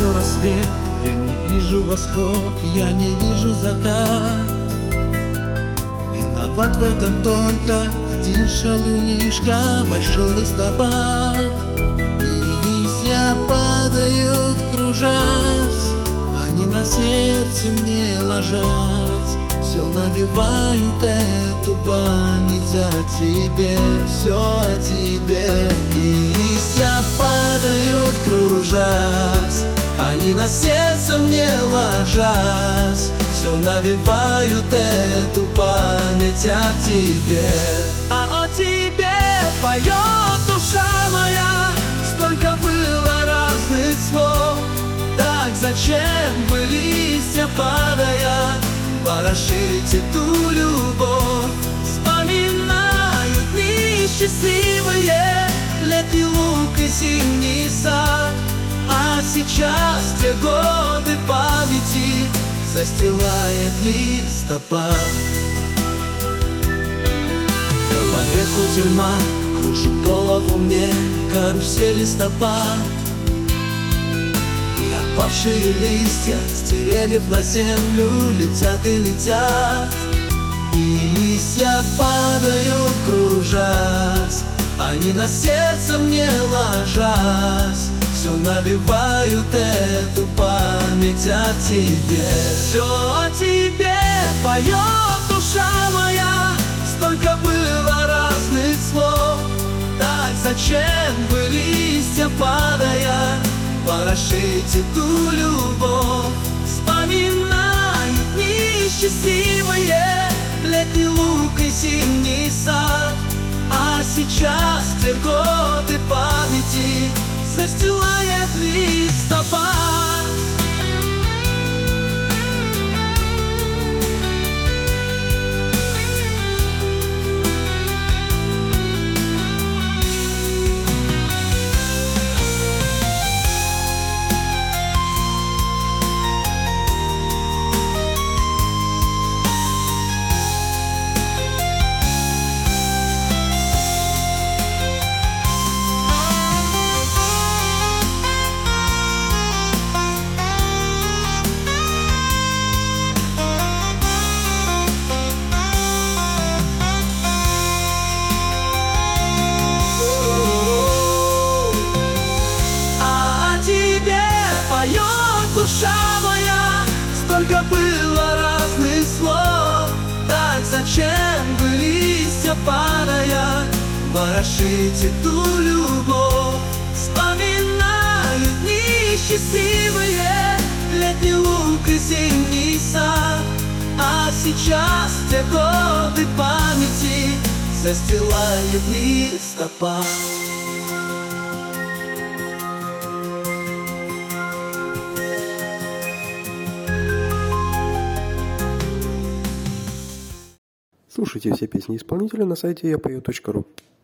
вижу рассвет, я не вижу восход, я не вижу закат. Виноват в этом только один шалунишка, большой листопад. И листья падают, кружась, они на сердце мне ложась. Все навевают эту память о тебе, все о тебе. И листья падают, кружась, они на сердце мне ложась. Все навевают эту память о тебе. А о тебе поет душа моя, столько было разных слов. Так зачем бы листья падая ворошить эту любовь? Вспоминают дни счастливые, летний луг и зимний сад. А сейчас те годы памяти застилает листопад. Поверху тюрьма, кружит голову мне карусель листопад. И опавшие листья с деревьев на землю летят и летят. И листья падают, кружась, они на сердце мне ложась. Все навевают эту память о тебе. Все о тебе поет душа моя, столько было разных слов. Так зачем бы листья падая ворошить эту любовь? Вспоминают дни счастливые, летний луг и зимний сад. А сейчас те годы памяти застилает листопад. Душа моя, столько было разных слов. Так зачем бы листья падая ворошить эту любовь? Вспоминают дни счастливые, летний луг и зимний сад. А сейчас те годы памяти застилает листопад. Слушайте все песни исполнителя на сайте yapою.ru.